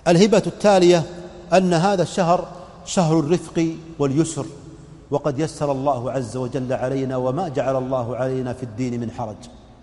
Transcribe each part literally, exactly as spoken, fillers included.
الهبة التالية أن هذا الشهر شهر الرفق واليسر، وقد يسر الله عز وجل علينا وما جعل الله علينا في الدين من حرج.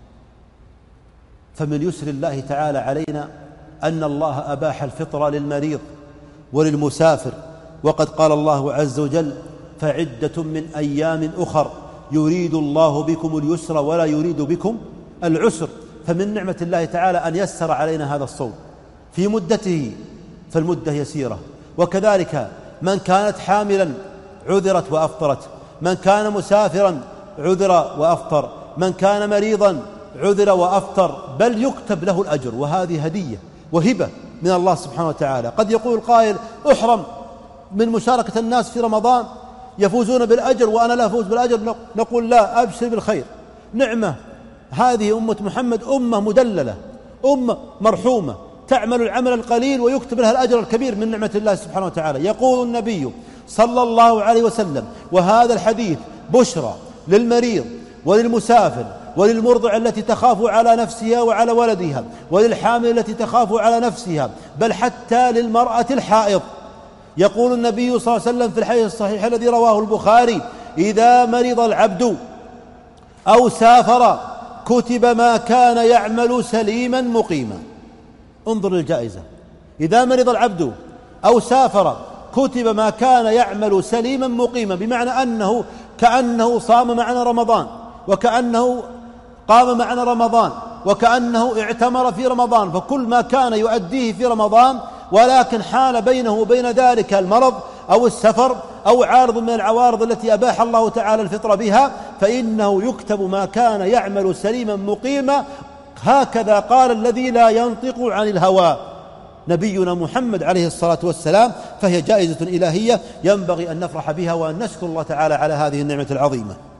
فمن يسر الله تعالى علينا أن الله أباح الفطر للمريض وللمسافر، وقد قال الله عز وجل: فعدة من أيام أخر يريد الله بكم اليسر ولا يريد بكم العسر. فمن نعمة الله تعالى أن يسر علينا هذا الصوم في مدته، فالمدة يسيرة. وكذلك من كانت حاملا عذرت وأفطرت، من كان مسافرا عذر وأفطر، من كان مريضا عذر وأفطر، بل يكتب له الأجر. وهذه هدية وهبة من الله سبحانه وتعالى. قد يقول قائل: أحرم من مشاركة الناس في رمضان، يفوزون بالأجر وأنا لا أفوز بالأجر. نقول: لا، أبشر بالخير، نعمة. هذه أمة محمد أمة مدللة، أمة مرحومة، تعمل العمل القليل ويكتب لها الأجر الكبير من نعمة الله سبحانه وتعالى. يقول النبي صلى الله عليه وسلم، وهذا الحديث بشرى للمريض وللمسافر وللمرضع التي تخاف على نفسها وعلى ولدها، وللحامل التي تخاف على نفسها، بل حتى للمرأة الحائض. يقول النبي صلى الله عليه وسلم في الحديث الصحيح الذي رواه البخاري: إذا مرض العبد أو سافر كتب ما كان يعمل سليما مقيما. انظر للجائزة: إذا مرض العبد أو سافر كتب ما كان يعمل سليما مقيما، بمعنى أنه كأنه صام معنا رمضان، وكأنه قام معنا رمضان، وكأنه اعتمر في رمضان، فكل ما كان يؤديه في رمضان ولكن حال بينه وبين ذلك المرض أو السفر أو عارض من العوارض التي أباح الله تعالى الفطر بها، فإنه يكتب ما كان يعمل سليما مقيما. هكذا قال الذي لا ينطق عن الهوى، نبينا محمد عليه الصلاة والسلام. فهي جائزة إلهية ينبغي أن نفرح بها وأن نشكر الله تعالى على هذه النعمة العظيمة.